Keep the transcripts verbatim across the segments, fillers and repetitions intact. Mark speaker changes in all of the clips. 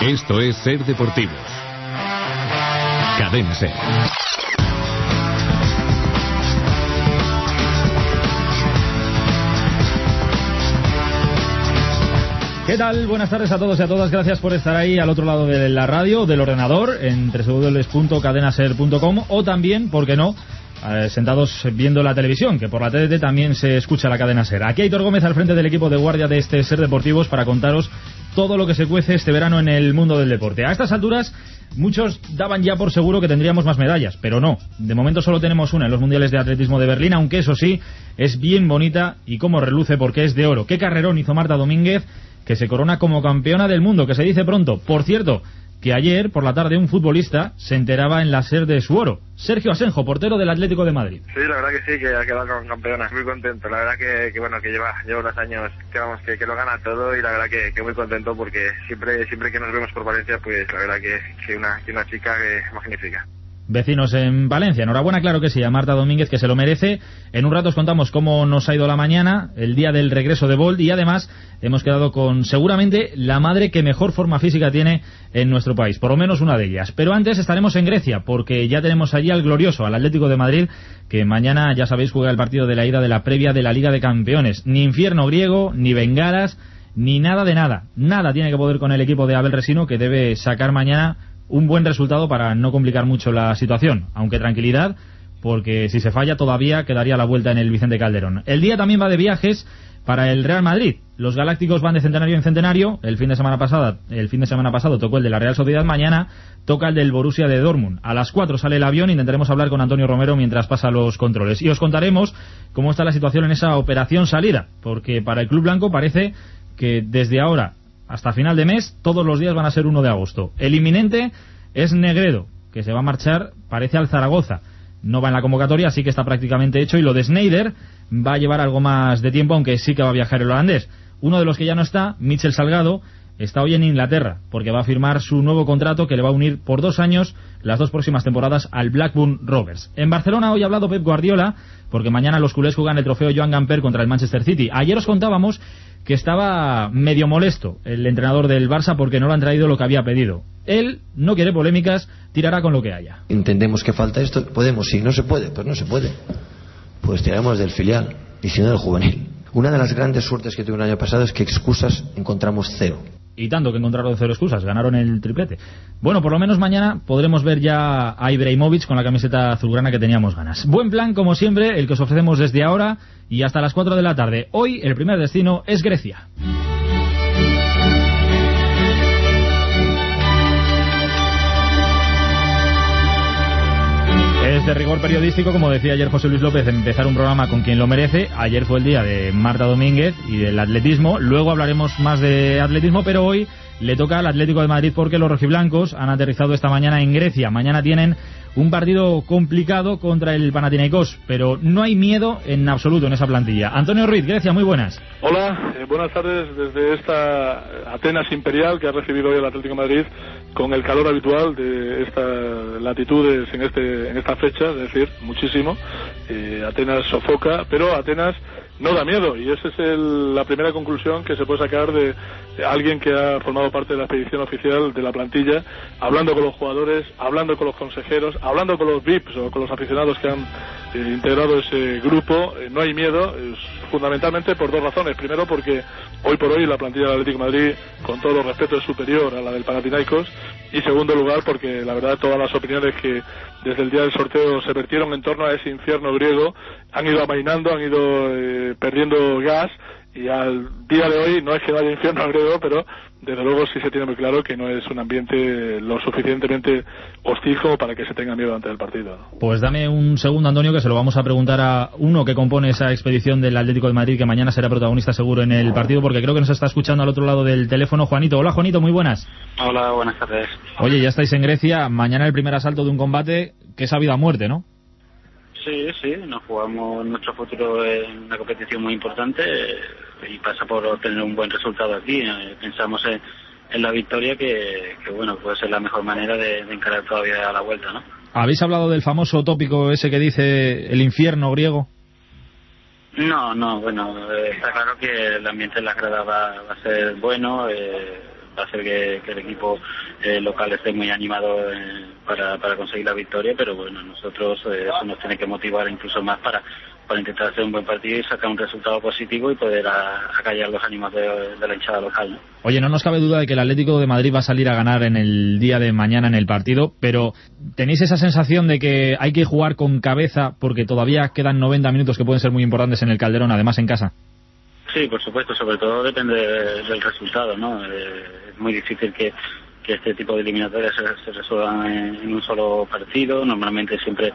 Speaker 1: Esto es Ser Deportivos. Cadena Ser.
Speaker 2: ¿Qué tal? Buenas tardes a todos y a todas. Gracias por estar ahí al otro lado de la radio, del ordenador, en doble u doble u doble u punto cadenaser punto com, o también, ¿por qué no?, eh, sentados viendo la televisión, que por la T D T también se escucha la cadena Ser. Aquí Aitor Gómez al frente del equipo de guardia de este Ser Deportivos para contaros todo lo que se cuece este verano en el mundo del deporte. A estas alturas, muchos daban ya por seguro que tendríamos más medallas, pero no. De momento solo tenemos una en los Mundiales de Atletismo de Berlín, aunque eso sí, es bien bonita y cómo reluce porque es de oro. ¿Qué carrerón hizo Marta Domínguez, que se corona como campeona del mundo, que se dice pronto? Por cierto, que ayer por la tarde un futbolista se enteraba en la Ser de su oro. Sergio Asenjo, portero del Atlético de Madrid.
Speaker 3: Sí, la verdad que sí, que ha quedado como campeona, muy contento. La verdad que, que bueno, que lleva, lleva unos años que vamos, que, que lo gana todo, y la verdad que, que muy contento porque siempre siempre que nos vemos por Valencia, pues la verdad que, que una, que una chica que magnífica.
Speaker 2: Vecinos en Valencia, enhorabuena, claro que sí, a Marta Domínguez, que se lo merece. En un rato os contamos cómo nos ha ido la mañana, el día del regreso de Bolt, y además hemos quedado con seguramente la madre que mejor forma física tiene en nuestro país, por lo menos una de ellas. Pero antes estaremos en Grecia, porque ya tenemos allí al glorioso, al Atlético de Madrid, que mañana, ya sabéis, juega el partido de la ida de la previa de la Liga de Campeones. Ni infierno griego, ni bengalas, ni nada de nada. Nada tiene que poder con el equipo de Abel Resino, que debe sacar mañana un buen resultado para no complicar mucho la situación, aunque tranquilidad, porque si se falla todavía quedaría la vuelta en el Vicente Calderón. El día también va de viajes para el Real Madrid. Los galácticos van de centenario en centenario. El fin de semana pasada, el fin de semana pasado tocó el de la Real Sociedad. Mañana toca el del Borussia de Dortmund. A las cuatro sale el avión. Intentaremos hablar con Antonio Romero mientras pasa los controles, y os contaremos cómo está la situación en esa operación salida, porque para el club blanco parece que desde ahora hasta final de mes todos los días van a ser uno de agosto. El inminente es Negredo, que se va a marchar, parece, al Zaragoza. No va en la convocatoria, así que está prácticamente hecho, y lo de Sneijder va a llevar algo más de tiempo, aunque sí que va a viajar el holandés. Uno de los que ya no está, Michel Salgado, está hoy en Inglaterra, porque va a firmar su nuevo contrato que le va a unir por dos años las dos próximas temporadas al Blackburn Rovers. En Barcelona hoy ha hablado Pep Guardiola, porque mañana los culés juegan el trofeo Joan Gamper contra el Manchester City. Ayer os contábamos que estaba medio molesto el entrenador del Barça porque no le han traído lo que había pedido. Él no quiere polémicas, tirará con lo que haya.
Speaker 4: Entendemos que falta esto, podemos, si no se puede, pues no se puede. Pues tiraremos del filial y si no del juvenil. Una de las grandes suertes que tuve el año pasado es que excusas encontramos cero.
Speaker 2: Y tanto que encontraron cero excusas, ganaron el triplete. Bueno, por lo menos mañana podremos ver ya a Ibrahimovic con la camiseta azulgrana que teníamos ganas. Buen plan, como siempre, el que os ofrecemos desde ahora y hasta las cuatro de la tarde. Hoy el primer destino es Grecia. Es de rigor periodístico, como decía ayer José Luis López, empezar un programa con quien lo merece. Ayer fue el día de Marta Domínguez y del atletismo. Luego hablaremos más de atletismo, pero hoy le toca al Atlético de Madrid porque los rojiblancos han aterrizado esta mañana en Grecia. Mañana tienen un partido complicado contra el Panathinaikos, pero no hay miedo en absoluto en esa plantilla. Antonio Ruiz, Grecia, muy buenas.
Speaker 5: Hola, eh, buenas tardes desde esta Atenas imperial que ha recibido hoy el Atlético de Madrid con el calor habitual de estas latitudes en este en esta fecha, es decir, muchísimo. Eh, Atenas sofoca, pero Atenas no da miedo, y esa es el, la primera conclusión que se puede sacar de, de alguien que ha formado parte de la expedición oficial de la plantilla, hablando con los jugadores, hablando con los consejeros, hablando con los V I Ps o con los aficionados que han eh, integrado ese grupo. Eh, no hay miedo, es fundamentalmente por dos razones. Primero, porque hoy por hoy la plantilla del Atlético de Madrid, con todo el respeto, es superior a la del Panathinaikos, y segundo lugar, porque la verdad todas las opiniones que desde el día del sorteo se vertieron en torno a ese infierno griego han ido amainando, han ido eh, perdiendo gas, y al día de hoy no es que no haya infierno griego, pero desde luego sí se tiene muy claro que no es un ambiente lo suficientemente hostil como para que se tenga miedo ante el partido, ¿no?
Speaker 2: Pues dame un segundo, Antonio, que se lo vamos a preguntar a uno que compone esa expedición del Atlético de Madrid, que mañana será protagonista seguro en el partido, porque creo que nos está escuchando al otro lado del teléfono Juanito. Hola, Juanito, muy buenas.
Speaker 6: Hola, buenas tardes.
Speaker 2: Oye, ya estáis en Grecia, mañana el primer asalto de un combate que es a vida o muerte, ¿no?
Speaker 6: Sí, sí, nos jugamos nuestro futuro en una competición muy importante eh, y pasa por obtener un buen resultado aquí. Eh, pensamos en, en la victoria, que, que bueno, puede ser la mejor manera de, de encarar todavía a la vuelta, ¿no?
Speaker 2: ¿Habéis hablado del famoso tópico ese que dice el infierno griego?
Speaker 6: No, no, bueno, eh, está claro que el ambiente en la grada va, va a ser bueno, eh, va a hacer que, que el equipo eh, local esté muy animado eh, para, para conseguir la victoria, pero bueno, nosotros eh, eso nos tiene que motivar incluso más para para intentar hacer un buen partido y sacar un resultado positivo y poder a, acallar los ánimos de, de la hinchada local, ¿no?
Speaker 2: Oye, no nos cabe duda de que el Atlético de Madrid va a salir a ganar en el día de mañana en el partido, pero ¿tenéis esa sensación de que hay que jugar con cabeza porque todavía quedan noventa minutos que pueden ser muy importantes en el Calderón, además en casa?
Speaker 6: Sí, por supuesto, sobre todo depende del resultado, ¿no? Eh, es muy difícil que que este tipo de eliminatorias se, se resuelvan en, en un solo partido. Normalmente siempre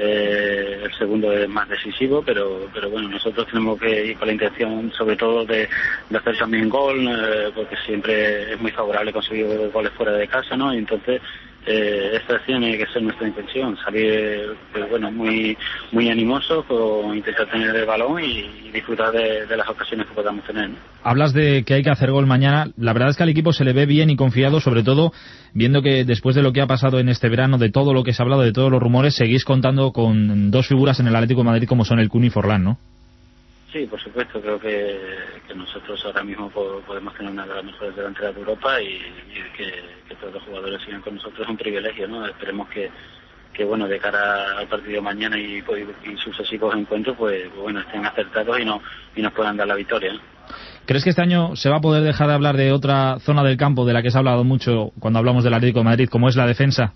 Speaker 6: eh, el segundo es más decisivo, pero pero bueno, nosotros tenemos que ir con la intención sobre todo de, de hacer también gol, eh, porque siempre es muy favorable conseguir goles fuera de casa, ¿no? Y entonces eh, esta tiene que ser nuestra intención, salir pues, bueno, muy muy animosos, con intentar tener el balón y, y disfrutar de, de las ocasiones que podamos tener, ¿no?
Speaker 2: Hablas de que hay que hacer gol mañana. La verdad es que al equipo se le ve bien y confiado, sobre todo viendo que después de lo que ha pasado en este verano, de todo lo que se ha hablado, de todos los rumores, seguís contando con dos figuras en el Atlético de Madrid como son el Kun y Forlán, ¿no?
Speaker 6: Sí, por supuesto, creo que, que nosotros ahora mismo podemos tener una de las mejores delanteras de Europa y, y que, que todos los jugadores sigan con nosotros es un privilegio, ¿no? Esperemos que, que bueno, de cara al partido de mañana y, y sucesivos encuentros, pues bueno, estén acertados y, no, y nos puedan dar la victoria, ¿no?
Speaker 2: ¿Crees que este año se va a poder dejar de hablar de otra zona del campo de la que se ha hablado mucho cuando hablamos del Atlético de Madrid, como es la defensa?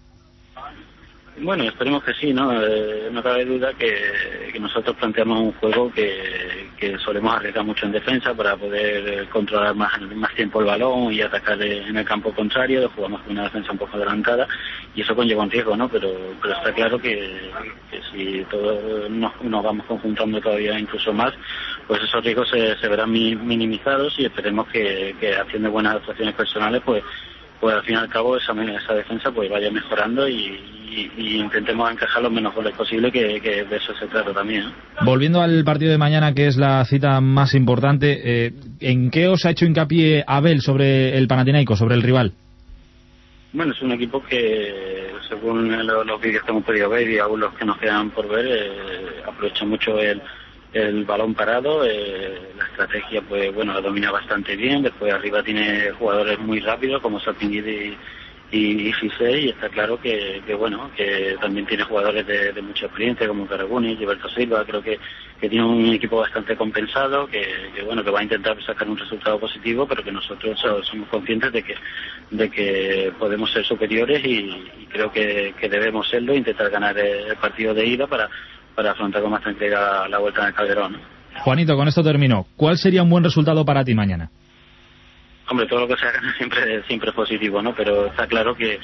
Speaker 6: Bueno, esperemos que sí, ¿no? Eh, no cabe duda que, que nosotros planteamos un juego que, que solemos arriesgar mucho en defensa para poder eh, controlar más, más tiempo el balón y atacar en el campo contrario. Jugamos con una defensa un poco adelantada y eso conlleva un riesgo, ¿no? Pero, pero está claro que, que si todos nos, nos vamos conjuntando todavía incluso más, pues esos riesgos se, se verán mi, minimizados y esperemos que, que haciendo buenas actuaciones personales, pues pues al fin y al cabo esa, esa defensa pues vaya mejorando y, y, y intentemos encajar los menos goles posible, que, que de eso se trata también, ¿no?
Speaker 2: Volviendo al partido de mañana, que es la cita más importante, eh, ¿en qué os ha hecho hincapié Abel sobre el Panathinaikos, sobre el rival?
Speaker 6: Bueno, es un equipo que, según los, los vídeos que hemos podido ver y aún los que nos quedan por ver, eh, aprovecha mucho el el balón parado, eh, la estrategia pues bueno la domina bastante bien. Después arriba tiene jugadores muy rápidos como Sapinguidi y, y, y Fisey, y está claro que, que bueno que también tiene jugadores de, de mucha experiencia como Caraguni, Gilberto Silva. Creo que, que tiene un equipo bastante compensado, que, que bueno que va a intentar sacar un resultado positivo, pero que nosotros somos conscientes de que de que podemos ser superiores y, y creo que, que debemos serlo, intentar ganar el partido de ida para para afrontar con más tranquilidad la vuelta en el Calderón, ¿no?
Speaker 2: Juanito, con esto termino. ¿Cuál sería un buen resultado para ti mañana?
Speaker 6: Hombre, todo lo que se haga siempre, siempre es positivo, ¿no? Pero está claro que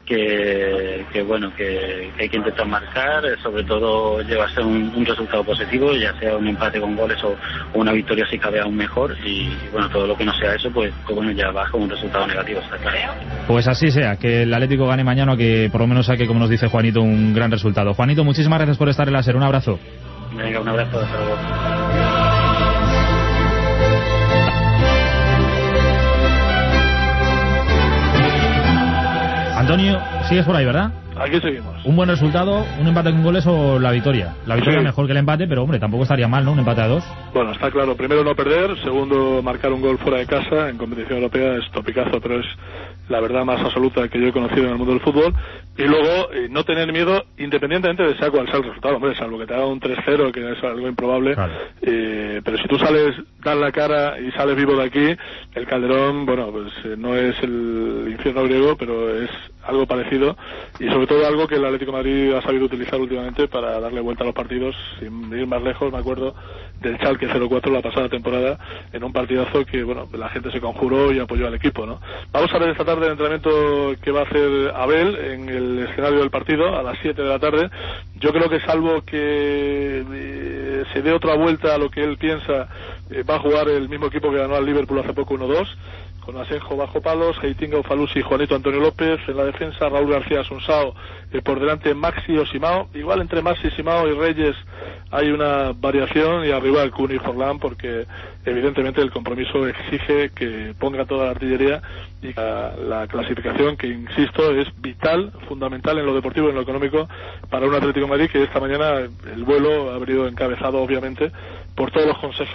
Speaker 6: que, que bueno, que, que hay que intentar marcar, sobre todo llevarse un, un resultado positivo, ya sea un empate con goles o, o una victoria si cabe aún mejor, y, y bueno, todo lo que no sea eso, pues, pues bueno, ya va con un resultado negativo, está claro.
Speaker 2: Pues así sea, que el Atlético gane mañana, que por lo menos saque, como nos dice Juanito, un gran resultado. Juanito, muchísimas gracias por estar en la SER, un abrazo.
Speaker 6: Venga, un abrazo, hasta luego.
Speaker 2: Antonio, sigues por ahí, ¿verdad?
Speaker 5: Aquí seguimos.
Speaker 2: Un buen resultado, un empate con goles o la victoria. La victoria
Speaker 5: sí.
Speaker 2: Mejor que el empate, pero hombre, tampoco estaría mal, ¿no? Un empate a dos.
Speaker 5: Bueno, está claro. Primero no perder, segundo marcar un gol fuera de casa en competición europea es topicazo, pero es la verdad más absoluta que yo he conocido en el mundo del fútbol. Y luego eh, no tener miedo, independientemente de sea cual sea el resultado, hombre, salvo que te haga un tres cero, que es algo improbable. Claro. Eh, pero si tú sales, das la cara y sales vivo de aquí, el Calderón, bueno, pues eh, no es el infierno griego, pero es algo parecido, y sobre todo algo que el Atlético de Madrid ha sabido utilizar últimamente para darle vuelta a los partidos. Sin ir más lejos, me acuerdo del Schalke cero cuatro la pasada temporada, en un partidazo que, bueno, la gente se conjuró y apoyó al equipo, ¿no? Vamos a ver esta tarde el entrenamiento que va a hacer Abel en el escenario del partido a las siete de la tarde. Yo creo que, salvo que eh, se dé otra vuelta a lo que él piensa, eh, va a jugar el mismo equipo que ganó al Liverpool hace poco uno dos, con Asenjo bajo palos, Heitinga, Ufalusi, Juanito, Antonio López. En la defensa, Raúl García, Asunsao, eh, por delante Maxi o Simao. Igual entre Maxi, Simao y Reyes hay una variación, y arriba el Kun y Forlán, porque evidentemente el compromiso exige que ponga toda la artillería, y la, la clasificación, que insisto es vital, fundamental en lo deportivo y en lo económico para un Atlético de Madrid que esta mañana el vuelo ha venido encabezado obviamente por todos los consejeros,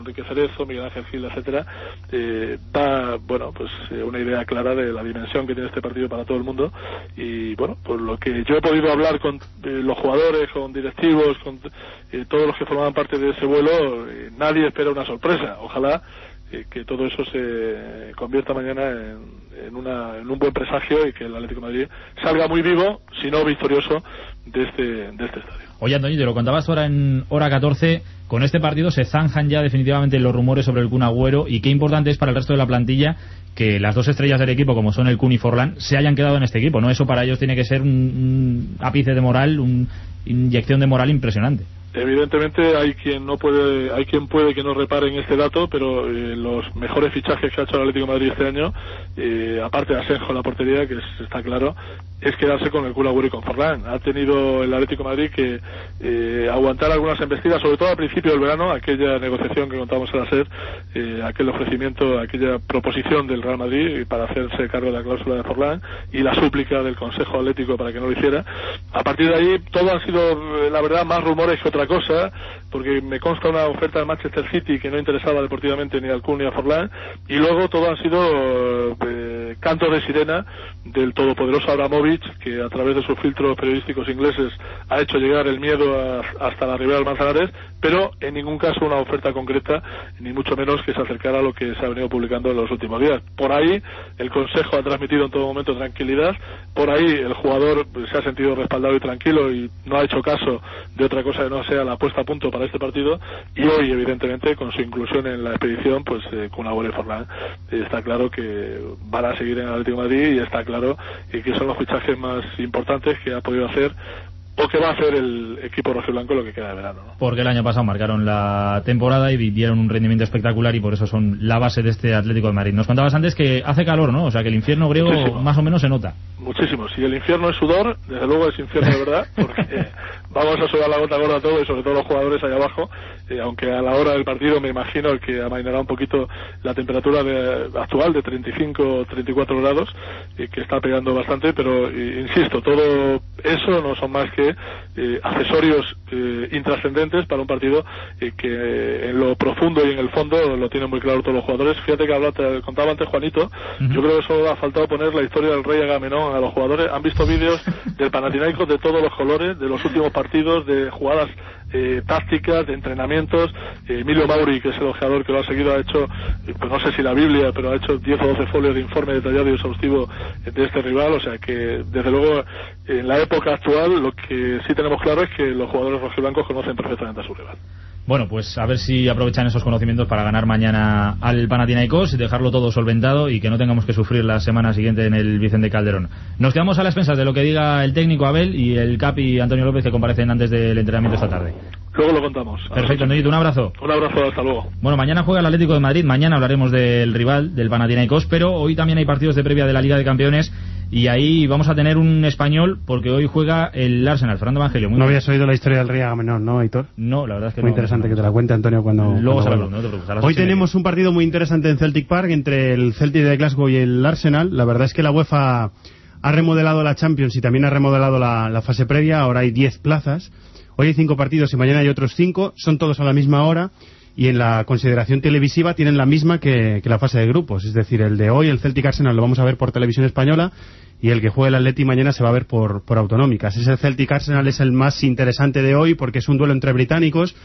Speaker 5: Enrique Cerezo, Miguel Ángel Gil, etcétera, eh, da, bueno, pues eh, una idea clara de la dimensión que tiene este partido para todo el mundo. Y bueno, por lo que yo he podido hablar con eh, los jugadores, con directivos, con eh, todos los que formaban parte de ese vuelo, eh, nadie espera una sorpresa. Ojalá eh, que todo eso se convierta mañana en, en, una, en un buen presagio y que el Atlético de Madrid salga muy vivo, si no victorioso, de este, de este estadio.
Speaker 2: Oye, Antonio, te lo contabas ahora en hora catorce, con este partido se zanjan ya definitivamente los rumores sobre el Kun Agüero, y qué importante es para el resto de la plantilla que las dos estrellas del equipo, como son el Kun y Forlán, se hayan quedado en este equipo, ¿no? Eso para ellos tiene que ser un, un ápice de moral, una inyección de moral impresionante.
Speaker 5: Evidentemente hay quien no puede, hay quien puede que no repare en este dato, pero eh, los mejores fichajes que ha hecho el Atlético de Madrid este año, eh, aparte de Asenjo en la portería, que es, está claro, es quedarse con el Kun Agüero y con Forlán. Ha tenido el Atlético de Madrid que eh, aguantar algunas embestidas, sobre todo al principio del verano, aquella negociación que contamos en la SER, eh, aquel ofrecimiento, aquella proposición del Real Madrid para hacerse cargo de la cláusula de Forlán y la súplica del Consejo Atlético para que no lo hiciera. A partir de ahí todo han sido, la verdad, más rumores que otra cosa, porque me consta una oferta de Manchester City que no interesaba deportivamente ni al Kun ni a Forlán, y luego todo han sido eh, cantos de sirena del todopoderoso Abramovich, que a través de sus filtros periodísticos ingleses ha hecho llegar el miedo a, hasta la ribera del Manzanares, pero en ningún caso una oferta concreta, ni mucho menos que se acercara a lo que se ha venido publicando en los últimos días. Por ahí el Consejo ha transmitido en todo momento tranquilidad, por ahí el jugador se ha sentido respaldado y tranquilo y no ha hecho caso de otra cosa que no sea la puesta a punto para este partido, y hoy evidentemente con su inclusión en la expedición, pues eh, Kun Agüero y Forlán eh, está claro que van a seguir en el Atlético de Madrid, y está claro eh, que son los fichajes más importantes que ha podido hacer o que va a hacer el equipo rojiblanco lo que queda de verano, ¿no?
Speaker 2: Porque el año pasado marcaron la temporada y vivieron un rendimiento espectacular, y por eso son la base de este Atlético de Madrid. Nos contabas antes que hace calor, ¿no? O sea que el infierno griego Muchísimo. Más o menos se nota.
Speaker 5: Muchísimo. Si el infierno es sudor, desde luego es infierno de verdad, porque vamos a sudar la gota gorda a todo, y sobre todo los jugadores allá abajo, eh, aunque a la hora del partido me imagino que amainará un poquito la temperatura de, actual de treinta y cinco o treinta y cuatro grados, eh, que está pegando bastante, pero eh, insisto, todo eso no son más que eh, accesorios eh, intrascendentes para un partido eh, que eh, en lo profundo y en el fondo lo tienen muy claro todos los jugadores. Fíjate que hablaba, te contaba antes Juanito, uh-huh. Yo creo que solo ha faltado poner la historia del rey Agamenón a los jugadores. Han visto vídeos del Panathinaikos de todos los colores, de los últimos partidos, de jugadas eh, tácticas, de entrenamientos. eh, Emilio Mauri, que es el ojeador que lo ha seguido, ha hecho, eh, pues no sé si la Biblia, pero ha hecho diez o doce folios de informe detallado y exhaustivo de este rival. O sea que desde luego en la época actual lo que sí tenemos claro es que los jugadores rojiblancos conocen perfectamente a su rival.
Speaker 2: Bueno, pues a ver si aprovechan esos conocimientos para ganar mañana al Panathinaikos y dejarlo todo solventado, y que no tengamos que sufrir la semana siguiente en el Vicente Calderón. Nos quedamos a las expensas de lo que diga el técnico Abel y el capi Antonio López, que comparecen antes del entrenamiento esta tarde.
Speaker 5: Luego lo contamos.
Speaker 2: Perfecto, Antonio, un abrazo.
Speaker 5: Un abrazo, hasta luego.
Speaker 2: Bueno, mañana juega el Atlético de Madrid, mañana hablaremos del rival, del Panathinaikos, pero hoy también hay partidos de previa de la Liga de Campeones, y ahí vamos a tener un español, porque hoy juega el Arsenal. Fernando Evangelio. Muy
Speaker 1: no
Speaker 2: bien.
Speaker 1: Habías oído la historia del Rey Agamenón, ¿no, Hitor?
Speaker 2: No, la verdad es que
Speaker 1: muy
Speaker 2: no.
Speaker 1: Muy interesante
Speaker 2: no, no,
Speaker 1: que te la cuente Antonio cuando...
Speaker 2: Luego
Speaker 1: cuando
Speaker 2: se la pregunto, no te preocupes.
Speaker 1: Hoy tenemos un partido muy interesante en Celtic Park entre el Celtic de Glasgow y el Arsenal. La verdad es que la UEFA ha remodelado la Champions y también ha remodelado la, la fase previa. Ahora hay diez plazas. Hoy hay cinco partidos y mañana hay otros cinco. Son todos a la misma hora. Y en la consideración televisiva tienen la misma que, que la fase de grupos. Es decir, el de hoy, el Celtic Arsenal, lo vamos a ver por televisión española, y el que juegue el Atleti mañana se va a ver por, por autonómicas. Ese Celtic Arsenal es el más interesante de hoy porque es un duelo entre británicos.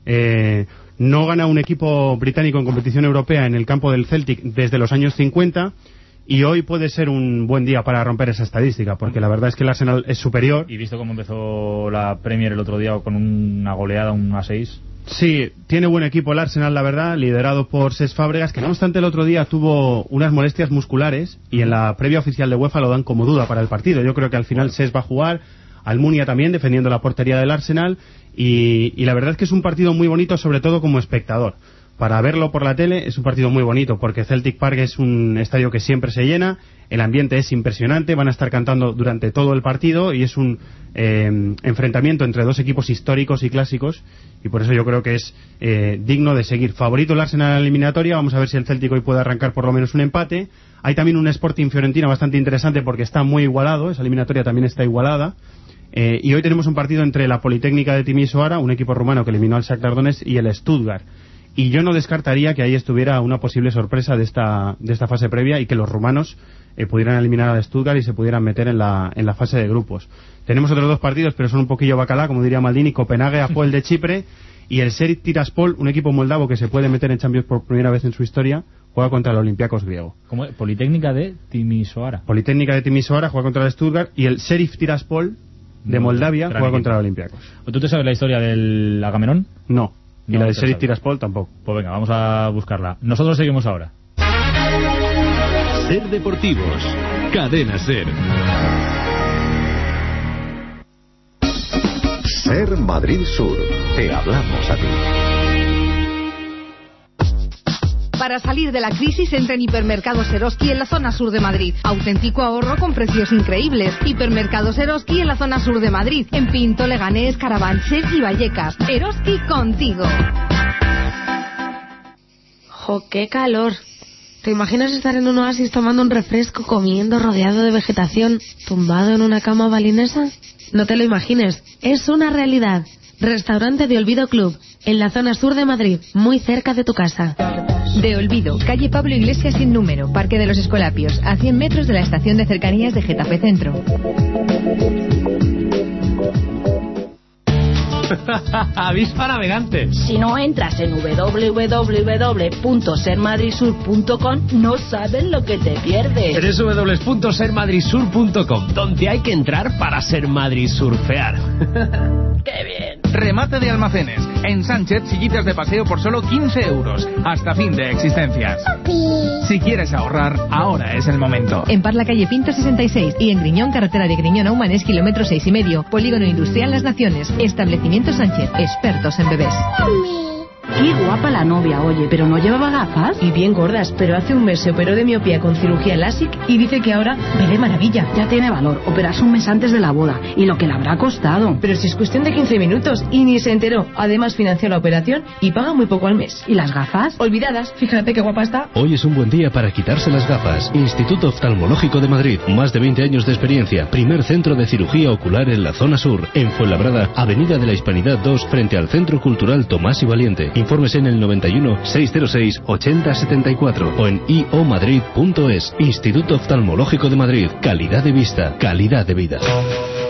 Speaker 1: Eh, no gana un equipo británico en competición europea en el campo del Celtic desde los años cincuenta, y hoy puede ser un buen día para romper esa estadística, porque la verdad es que el Arsenal es superior.
Speaker 2: Y visto cómo empezó la Premier el otro día con una goleada, un a seis.
Speaker 1: Sí, tiene buen equipo el Arsenal, la verdad, liderado por Cesc Fábregas, que no obstante el otro día tuvo unas molestias musculares, y en la previa oficial de UEFA lo dan como duda para el partido. Yo creo que al final Cesc va a jugar, Almunia también defendiendo la portería del Arsenal, y, y la verdad es que es un partido muy bonito, sobre todo como espectador. Para verlo por la tele es un partido muy bonito, porque Celtic Park es un estadio que siempre se llena, el ambiente es impresionante, van a estar cantando durante todo el partido, y es un eh, enfrentamiento entre dos equipos históricos y clásicos, y por eso yo creo que es eh, digno de seguir. Favorito el Arsenal en la eliminatoria, vamos a ver si el Celtic hoy puede arrancar por lo menos un empate. Hay también un Sporting Fiorentina bastante interesante porque está muy igualado, esa eliminatoria también está igualada. Eh, y hoy tenemos un partido entre la Politécnica de Timisoara, un equipo rumano que eliminó al Shakhtar Donetsk, y el Stuttgart. y yo no descartaría que ahí estuviera una posible sorpresa de esta de esta fase previa y que los rumanos eh, pudieran eliminar al Stuttgart y se pudieran meter en la en la fase de grupos. Tenemos otros dos partidos, pero son un poquillo bacalá, como diría Maldini. Copenhague, Apoel de Chipre, y el Sheriff Tiraspol, un equipo moldavo que se puede meter en Champions por primera vez en su historia, juega contra el Olympiacos griego.
Speaker 2: ¿Cómo? Politécnica de Timisoara.
Speaker 1: Politécnica de Timisoara juega contra el Stuttgart, y el Sheriff Tiraspol de
Speaker 2: No,
Speaker 1: Moldavia
Speaker 2: gran
Speaker 1: juega
Speaker 2: equipo.
Speaker 1: contra el Olympiacos.
Speaker 2: ¿Tú te sabes la historia del Agamenón?
Speaker 1: No, y
Speaker 2: No,
Speaker 1: la del
Speaker 2: te
Speaker 1: Sheriff
Speaker 2: sabes.
Speaker 1: Tiraspol tampoco.
Speaker 2: Pues venga, vamos a buscarla. Nosotros seguimos ahora.
Speaker 7: Ser Deportivos, Cadena Ser.
Speaker 8: Ser Madrid Sur, te hablamos a ti.
Speaker 9: Para salir de la crisis, entra en Hipermercados Eroski en la zona sur de Madrid. Auténtico ahorro con precios increíbles. Hipermercados Eroski en la zona sur de Madrid. En Pinto, Leganés, Carabanchel y Vallecas. Eroski contigo.
Speaker 10: Jo, qué calor. ¿Te imaginas estar en un oasis tomando un refresco, comiendo, rodeado de vegetación, tumbado en una cama balinesa? No te lo imagines, es una realidad. Restaurante de Olvido Club, en la zona sur de Madrid, muy cerca de tu casa.
Speaker 11: De Olvido, calle Pablo Iglesias sin número, Parque de los Escolapios, a cien metros de la estación de cercanías de Getafe Centro.
Speaker 12: Avispa navegante.
Speaker 13: Si no entras en doble u doble u doble u punto ser madrid sur punto com, no sabes lo que te pierdes.
Speaker 12: doble u doble u doble u punto ser madrid sur punto com, donde hay que entrar para ser Madrid surfear.
Speaker 13: ¡Qué bien!
Speaker 14: Remate de almacenes. En Sánchez, sillitas de paseo por solo quince euros. Hasta fin de existencias. Si quieres ahorrar, ahora es el momento.
Speaker 11: En Parla, calle Pinto sesenta y seis, y en Griñón, carretera de Griñón a Humanes, kilómetro seis y medio. Polígono Industrial Las Naciones. Establecimiento Sánchez, expertos en bebés.
Speaker 13: Qué guapa la novia, oye, pero no llevaba gafas.
Speaker 15: Y bien gordas, pero hace un mes se operó de miopía con cirugía LASIK y dice que ahora ve de maravilla.
Speaker 13: Ya tiene valor, operarse un mes antes de la boda y lo que le habrá costado.
Speaker 15: Pero si es cuestión de quince minutos y ni se enteró. Además financió la operación y paga muy poco al mes.
Speaker 13: ¿Y las gafas?
Speaker 15: Olvidadas, fíjate qué guapa está.
Speaker 7: Hoy es un buen día para quitarse las gafas. Instituto Oftalmológico de Madrid, más de veinte años de experiencia. Primer centro de cirugía ocular en la zona sur. En Fuenlabrada, Avenida de la Hispanidad dos, frente al Centro Cultural Tomás y Valiente. Informes en el noventa y uno, seiscientos seis, ochenta setenta y cuatro o en i o madrid punto es. Instituto Oftalmológico de Madrid. Calidad de vista, calidad de vida.